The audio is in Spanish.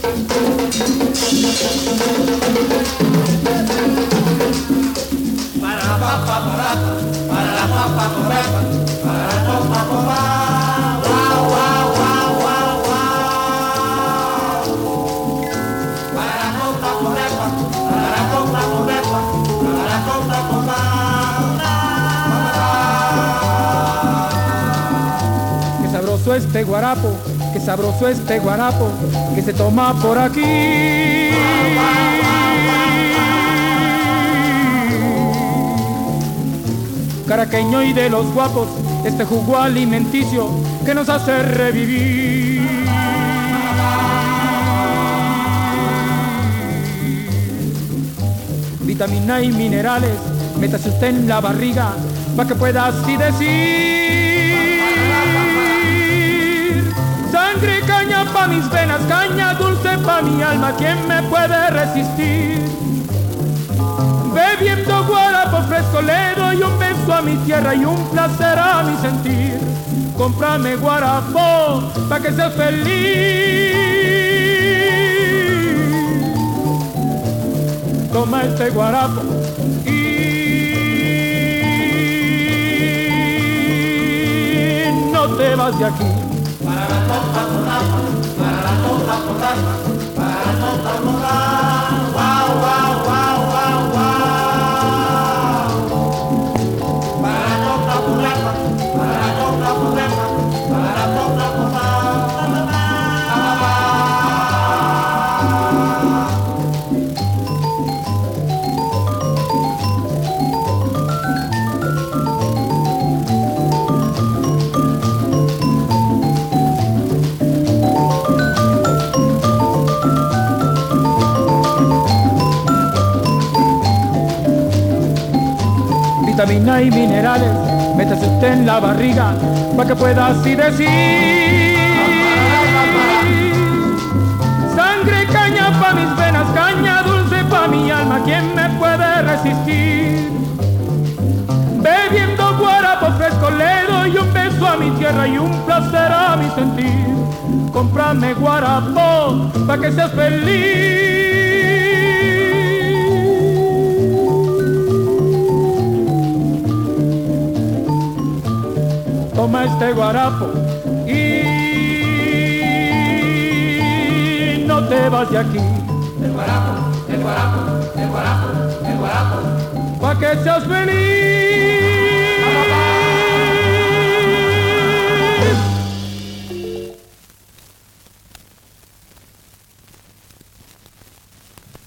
Este guarapo, qué sabroso este guarapo que se toma por aquí. Caraqueño y de los guapos, este jugo alimenticio que nos hace revivir. Vitamina y minerales, métase usted en la barriga para que pueda así decir. Sangre, caña pa' mis venas, caña dulce pa' mi alma, ¿quién me puede resistir? Bebiendo guarapo fresco le doy un beso a mi tierra y un placer a mi sentir. Cómprame guarapo pa' que seas feliz. Toma este guarapo y no te vas de aquí. Vitamina y minerales, métase usted en la barriga para que pueda así decir. Sangre, caña pa' mis venas, caña dulce pa' mi alma, ¿quién me puede resistir? Bebiendo guarapo fresco le doy un beso a mi tierra y un placer a mi sentir. Cómprame guarapo para que seas feliz. Toma este guarapo y no te vas de aquí. El guarapo, el guarapo, el guarapo, el guarapo. Pa' que seas feliz.